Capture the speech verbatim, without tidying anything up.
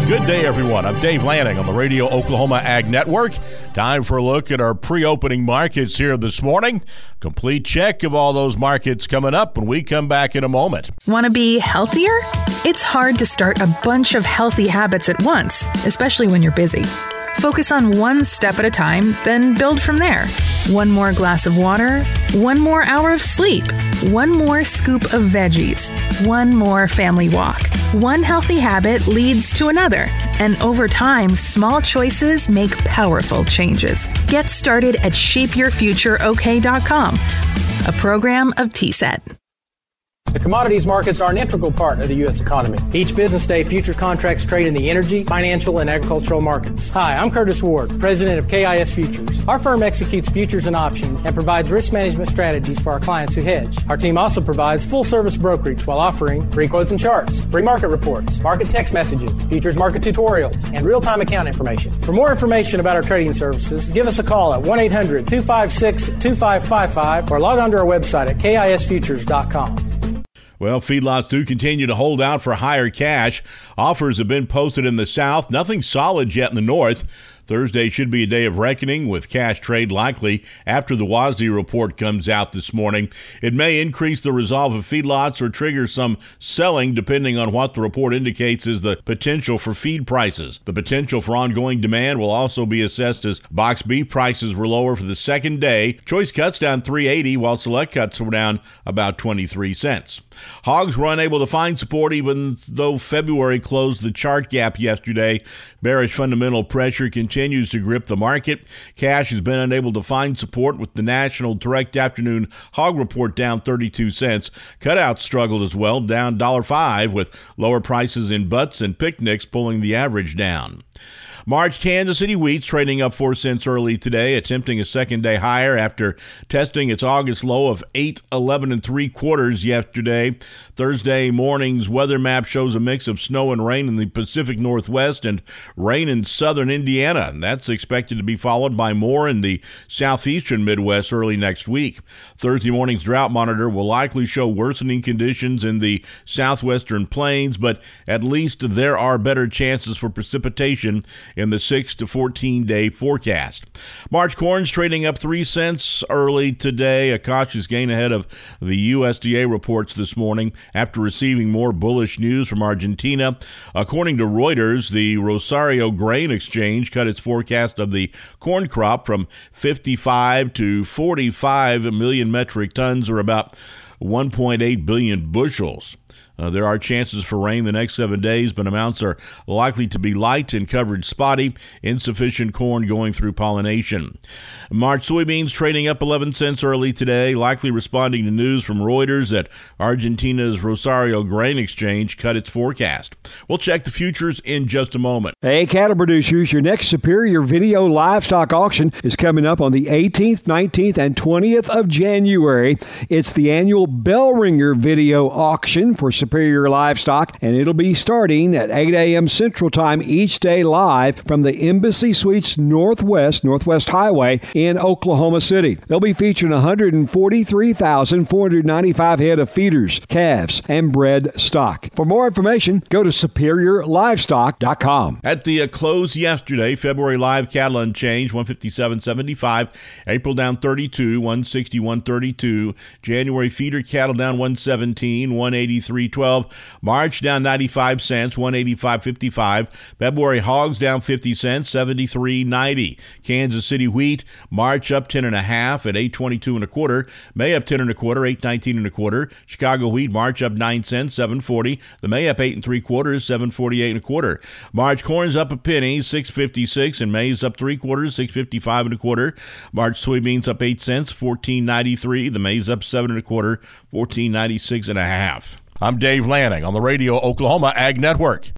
Good day, everyone. I'm Dave Lanning on the Radio Oklahoma Ag Network. Time for a look at our pre-opening markets here this morning. Complete check of all those markets coming up when we come back in a moment. Want to be healthier? It's hard to start a bunch of healthy habits at once, especially when you're busy. Focus on one step at a time, then build from there. One more glass of water, one more hour of sleep, one more scoop of veggies, one more family walk. One healthy habit leads to another, and over time, small choices make powerful changes. Get started at shape your future o k dot com, a program of T S E T. The commodities markets are an integral part of the U S economy. Each business day, futures contracts trade in the energy, financial, and agricultural markets. Hi, I'm Curtis Ward, president of K I S Futures. Our firm executes futures and options and provides risk management strategies for our clients who hedge. Our team also provides full-service brokerage while offering free quotes and charts, free market reports, market text messages, futures market tutorials, and real-time account information. For more information about our trading services, give us a call at one eight hundred two five six two five five five or log on to our website at K I S futures dot com. Well, feedlots do continue to hold out for higher cash. Offers have been posted in the south. Nothing solid yet in the north. Thursday should be a day of reckoning with cash trade likely after the W A S D report comes out this morning. It may increase the resolve of feedlots or trigger some selling depending on what the report indicates is the potential for feed prices. The potential for ongoing demand will also be assessed as box beef prices were lower for the second day. Choice cuts down three eighty while select cuts were down about twenty-three cents. Hogs were unable to find support even though February closed the chart gap yesterday. Bearish fundamental pressure continues to grip the market. Cash has been unable to find support with the National Direct Afternoon Hog Report down thirty-two cents. Cutouts struggled as well, down one dollar five with lower prices in butts and picnics pulling the average down. March Kansas City wheat's trading up four cents early today, attempting a second day higher after testing its August low of eight eleven and three quarters yesterday. Thursday morning's weather map shows a mix of snow and rain in the Pacific Northwest and rain in southern Indiana. And that's expected to be followed by more in the southeastern Midwest early next week. Thursday morning's drought monitor will likely show worsening conditions in the southwestern plains, but at least there are better chances for precipitation in the six to fourteen day forecast. March corn's trading up three cents early today, a cautious gain ahead of the U S D A reports this morning after receiving more bullish news from Argentina. According to Reuters, the Rosario Grain Exchange cut its forecast of the corn crop from fifty-five to forty-five million metric tons, or about one point eight billion bushels. Uh, there are chances for rain the next seven days, but amounts are likely to be light and coverage spotty. Insufficient corn going through pollination. March soybeans trading up eleven cents early today, likely responding to news from Reuters that Argentina's Rosario Grain Exchange cut its forecast. We'll check the futures in just a moment. Hey, cattle producers, your next Superior Video Livestock Auction is coming up on the eighteenth, nineteenth, and twentieth of January. It's the annual Bell Ringer Video Auction for Superior Livestock, and it'll be starting at eight a.m. Central Time each day live from the Embassy Suites Northwest, Northwest Highway in Oklahoma City. They'll be featuring one hundred forty-three thousand four hundred ninety-five head of feeders, calves, and bred stock. For more information, go to superior livestock dot com. At the uh, close yesterday, February live cattle unchanged, one fifty-seven seventy-five. April down thirty-two, one sixty-one thirty-two. January feeder cattle down one seventeen, one eighty-three twelve. March down ninety-five cents, one eighty-five fifty-five. February hogs down fifty cents, seventy-three ninety. Kansas City wheat, March up ten and a half at eight twenty-two and a quarter. May up ten and a quarter, eight nineteen and a quarter. Chicago wheat, March up nine cents, seven forty. The May up eight and three quarters, seven forty-eight and a quarter. March corn's up a penny, six fifty-six, and May's up three quarters, six fifty-five and a quarter. March soybeans up eight cents, fourteen ninety-three. The May's up seven and a quarter, fourteen ninety-six and a half. I'm Dave Lanning on the Radio Oklahoma Ag Network.